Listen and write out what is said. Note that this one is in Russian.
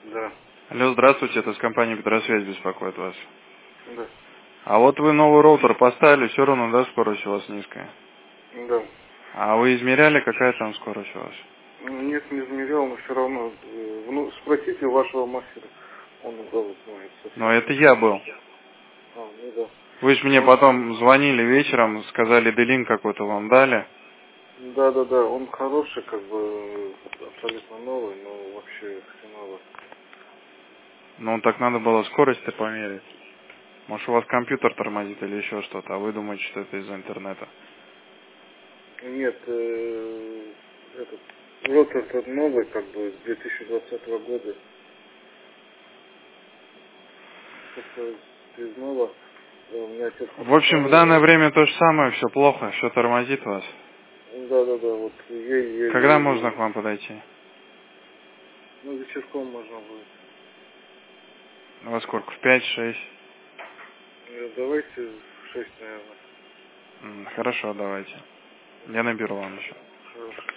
Да. Алло, здравствуйте, это с компании Петросвязь беспокоит вас. Да. А вот вы новый роутер поставили, все равно, да, скорость у вас низкая? Да. А вы измеряли, какая там скорость у вас? Нет, не измерял, но все равно. Ну, спросите у вашего мастера. Он голос знает совсем. Но это я был. Ну да. Вы же мне потом звонили вечером, сказали, D-Link какой-то вам дали. Да. Он хороший, как бы абсолютно новый, но вообще все мало. Ну, так надо было скорость-то померить. Может, у вас компьютер тормозит или еще что-то, а вы думаете, что это из-за интернета? Нет, этот ротор тот новый, как бы с 2020 года. Просто из нового. У меня отец В общем, в данное время то же самое, все плохо, все тормозит вас. Да, вот Когда можно к вам подойти? Ну, вечерком можно будет. Во сколько? В 5-6? Давайте в 6, наверное. Хорошо, давайте. Я наберу вам еще. Хорошо.